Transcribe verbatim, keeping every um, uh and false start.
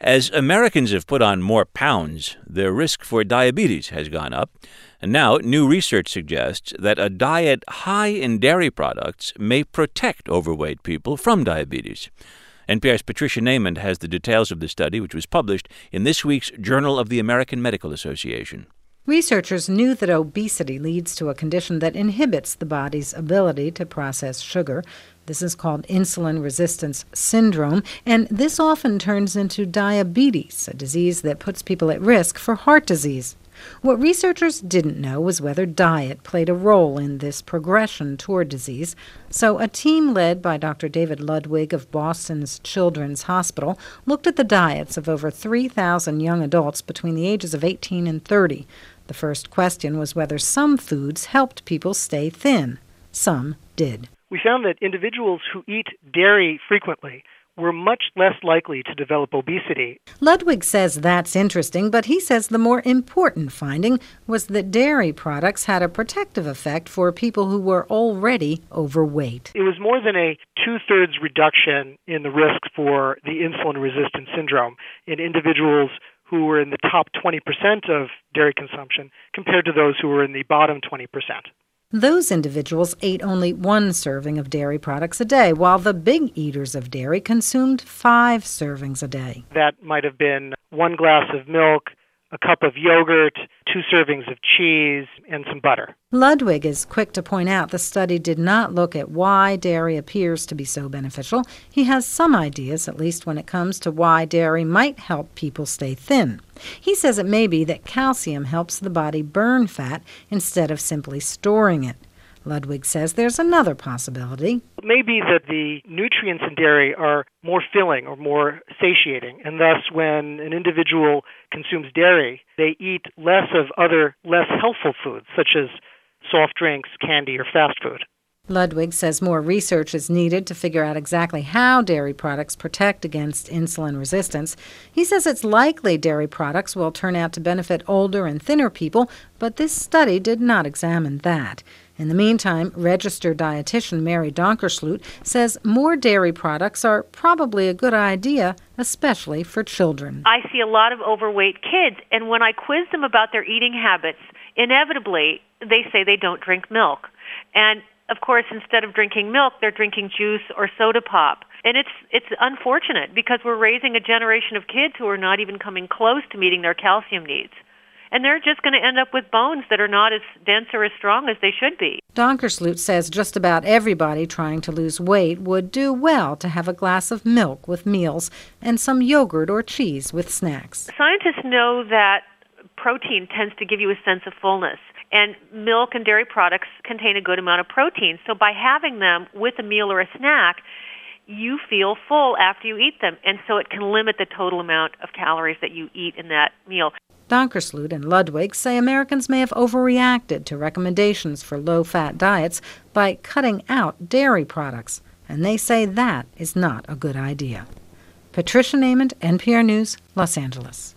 As Americans have put on more pounds, their risk for diabetes has gone up. And now, new research suggests that a diet high in dairy products may protect overweight people from diabetes. N P R's Patricia Neyman has the details of the study, which was published in this week's Journal of the American Medical Association. Researchers knew that obesity leads to a condition that inhibits the body's ability to process sugar. This is called insulin resistance syndrome, and this often turns into diabetes, a disease that puts people at risk for heart disease. What researchers didn't know was whether diet played a role in this progression toward disease. So a team led by Doctor David Ludwig of Boston's Children's Hospital looked at the diets of over three thousand young adults between the ages of eighteen and thirty. The first question was whether some foods helped people stay thin. Some did. We found that individuals who eat dairy frequently were much less likely to develop obesity. Ludwig says that's interesting, but he says the more important finding was that dairy products had a protective effect for people who were already overweight. It was more than a two-thirds reduction in the risk for the insulin-resistant syndrome in individuals who were in the top twenty percent of dairy consumption compared to those who were in the bottom twenty percent. Those individuals ate only one serving of dairy products a day, while the big eaters of dairy consumed five servings a day. That might have been one glass of milk, a cup of yogurt, two servings of cheese, and some butter. Ludwig is quick to point out the study did not look at why dairy appears to be so beneficial. He has some ideas, at least when it comes to why dairy might help people stay thin. He says it may be that calcium helps the body burn fat instead of simply storing it. Ludwig says there's another possibility. It may be that the nutrients in dairy are more filling or more satiating, and thus when an individual consumes dairy, they eat less of other less healthful foods, such as soft drinks, candy, or fast food. Ludwig says more research is needed to figure out exactly how dairy products protect against insulin resistance. He says it's likely dairy products will turn out to benefit older and thinner people, but this study did not examine that. In the meantime, registered dietitian Mary Donkersloot says more dairy products are probably a good idea, especially for children. I see a lot of overweight kids, and when I quiz them about their eating habits, inevitably they say they don't drink milk. And of course, instead of drinking milk, they're drinking juice or soda pop. And it's it's unfortunate because we're raising a generation of kids who are not even coming close to meeting their calcium needs. And they're just going to end up with bones that are not as dense or as strong as they should be. Donkersloot says just about everybody trying to lose weight would do well to have a glass of milk with meals and some yogurt or cheese with snacks. Scientists know that protein tends to give you a sense of fullness. And milk and dairy products contain a good amount of protein. So by having them with a meal or a snack, you feel full after you eat them. And so it can limit the total amount of calories that you eat in that meal. Donkersloot and Ludwig say Americans may have overreacted to recommendations for low-fat diets by cutting out dairy products. And they say that is not a good idea. Patricia Neyman, N P R News, Los Angeles.